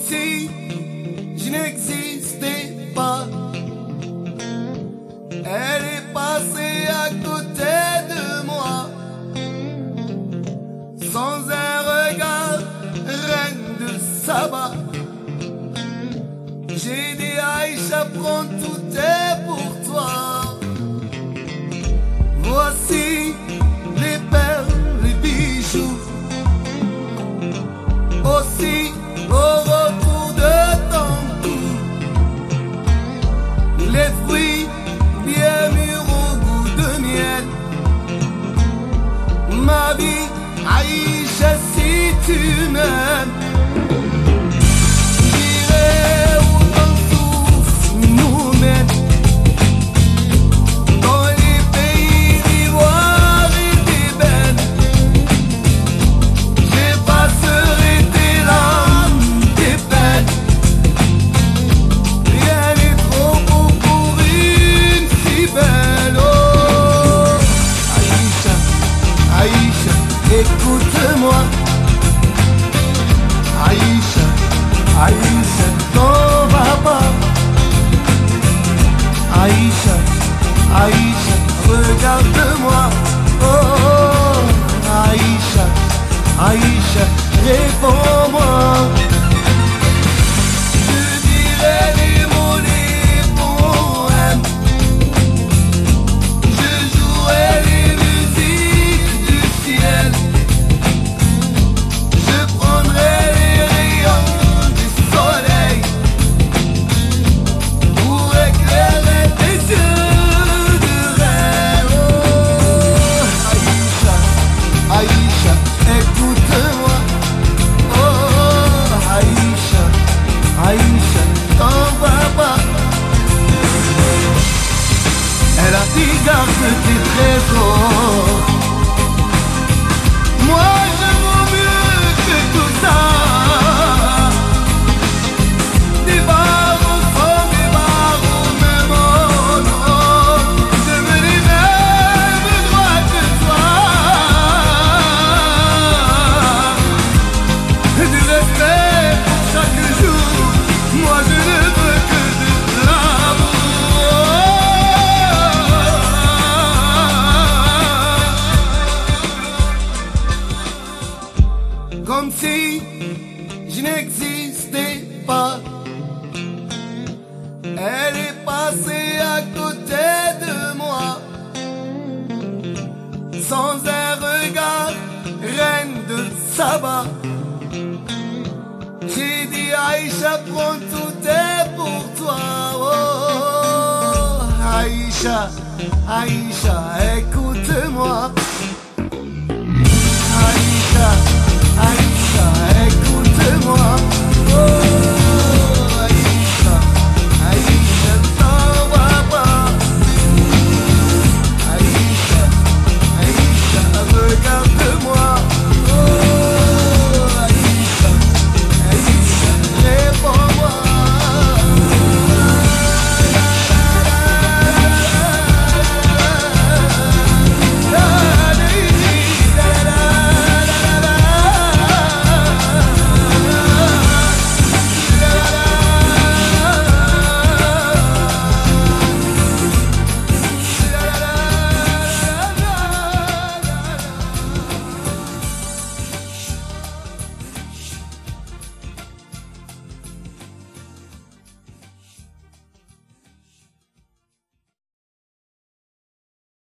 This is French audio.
si je n'existais pas. Elle est passée à côté de moi, sans un regard, reine de Saba. J'ai dit Aïcha, prends tout est pour toi. Voici les perles, les bijoux, aussi au retour de ton cou, les fruits bien mûrs au goût de miel. Ma vie, Aïcha, si tu m'aimes, j'irai où ton souffle nous mène, dans les pays d'ivoire et d'ébène. J'effacerai tes larmes, tes peines. Rien n'est trop beau pour une si belle. Oh, Aïcha, Aïcha, écoute-moi. Aïcha, Aïcha, t'en vas pas. Aïcha, Aïcha, regarde-moi. Oh, Aïcha, Aïcha, réponds-moi. Je dirai les mots, les poèmes. Je jouerai les musiques du ciel. Je prendrai les rayons du soleil pour éclairer tes yeux de rêve. Oh, Aïcha, Aïcha, écoute-moi. Oh, Aïcha, Aïcha, t'en vas pas. Elle a dit garde tes trésors. Moi je vaux mieux que tout ça. Des barreaux sans des barreaux, même oh non, je me dis même droit que toi. Du respect pour chaque jour, moi je ne veux que de l'amour. Comme si je n'existais pas. Elle est passée à côté de moi, sans un regard, reine de Saba. J'ai dit Aïcha, prends tout est pour toi. Oh, Aïcha, Aïcha, écoute-moi. Aïcha, Aïcha, écoute-moi. Oh.